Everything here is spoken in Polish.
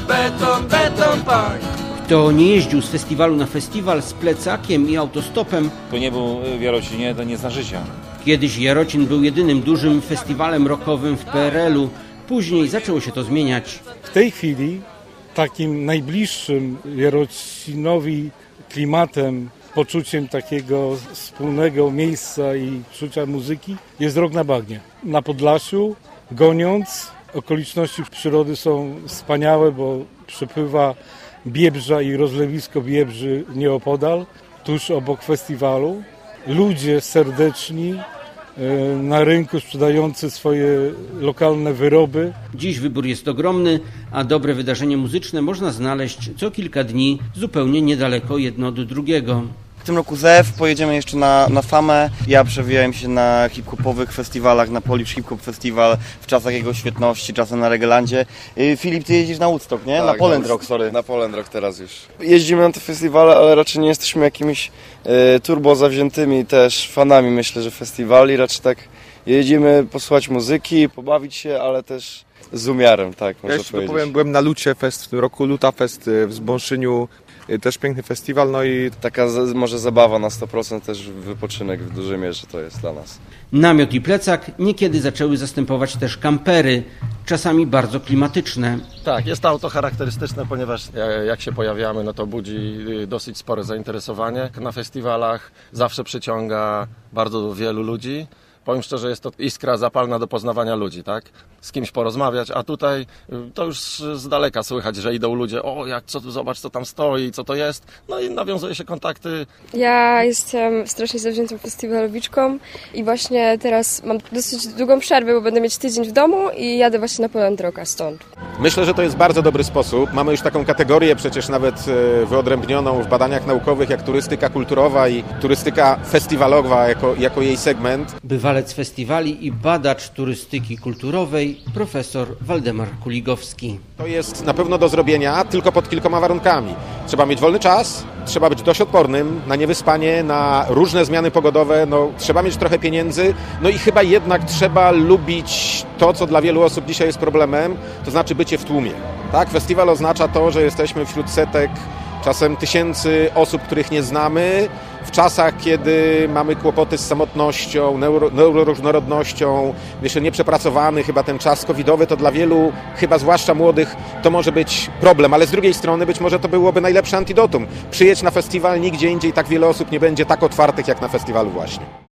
beton, beton punk. Kto nie jeździł z festiwalu na festiwal z plecakiem i autostopem, Kto nie był w Jarocinie, to nie zna życia. kiedyś Jarocin był jedynym dużym festiwalem rockowym w PRL-u. Później zaczęło się to zmieniać. W tej chwili takim najbliższym Jarocinowi klimatem, poczuciem takiego wspólnego miejsca i czucia muzyki jest Rok na Bagnie. Na Podlasiu, goniąc, okoliczności przyrody są wspaniałe, bo przepływa Biebrza i rozlewisko Biebrzy nieopodal, tuż obok festiwalu. Ludzie serdeczni, na rynku sprzedający swoje lokalne wyroby. Dziś wybór jest ogromny, a dobre wydarzenie muzyczne można znaleźć co kilka dni zupełnie niedaleko jedno od drugiego. W tym roku ZEW, pojedziemy jeszcze na Famę. Ja przewijałem się na hip-hopowych festiwalach, na Polish Hip Hop Festival w czasach jego świetności, czasem na Reggaelandzie. Filip, ty jeździsz na Woodstock, nie? Tak, na Poland Rock, sorry. Na Poland Rock teraz już. Jeździmy na te festiwale, ale raczej nie jesteśmy jakimiś turbo zawziętymi też fanami, myślę, że festiwali. Raczej tak jedziemy posłuchać muzyki, pobawić się, ale też z umiarem, tak można jeszcze powiedzieć. powiem, byłem na Lucie Fest w tym roku, Luta Fest w Zbąszyniu, też piękny festiwal, no i Taka może zabawa na 100%, też wypoczynek w dużej mierze to jest dla nas. Namiot i plecak niekiedy zaczęły zastępować też kampery, czasami bardzo klimatyczne. Tak, jest to auto charakterystyczne, ponieważ jak się pojawiamy, no to budzi dosyć spore zainteresowanie. Na festiwalach zawsze przyciąga bardzo wielu ludzi. Powiem szczerze, jest to iskra zapalna do poznawania ludzi, tak? Z kimś porozmawiać, a tutaj to już z daleka słychać, że idą ludzie, zobacz co tam stoi, co to jest. No i nawiązuje się kontakty. Ja jestem strasznie zawziętą festiwalowiczką i właśnie teraz mam dosyć długą przerwę, bo będę mieć tydzień w domu i jadę właśnie na Poland Rocka stąd. Myślę, że to jest bardzo dobry sposób. Mamy już taką kategorię przecież nawet wyodrębnioną w badaniach naukowych jak turystyka kulturowa i turystyka festiwalowa jako jej segment. Bywalec festiwali i badacz turystyki kulturowej profesor Waldemar Kuligowski. To jest na pewno do zrobienia, tylko pod kilkoma warunkami. Trzeba mieć wolny czas, trzeba być dość odpornym na niewyspanie, na różne zmiany pogodowe, trzeba mieć trochę pieniędzy, i chyba jednak trzeba lubić to, co dla wielu osób dzisiaj jest problemem, to znaczy bycie w tłumie. Tak? Festiwal oznacza to, że jesteśmy wśród setek, czasem tysięcy osób, których nie znamy, w czasach, kiedy mamy kłopoty z samotnością, neuroróżnorodnością, jeszcze nieprzepracowany chyba ten czas covidowy, to dla wielu, chyba zwłaszcza młodych, to może być problem, ale z drugiej strony być może to byłoby najlepsze antidotum. Przyjedź na festiwal, nigdzie indziej tak wiele osób nie będzie tak otwartych jak na festiwalu właśnie.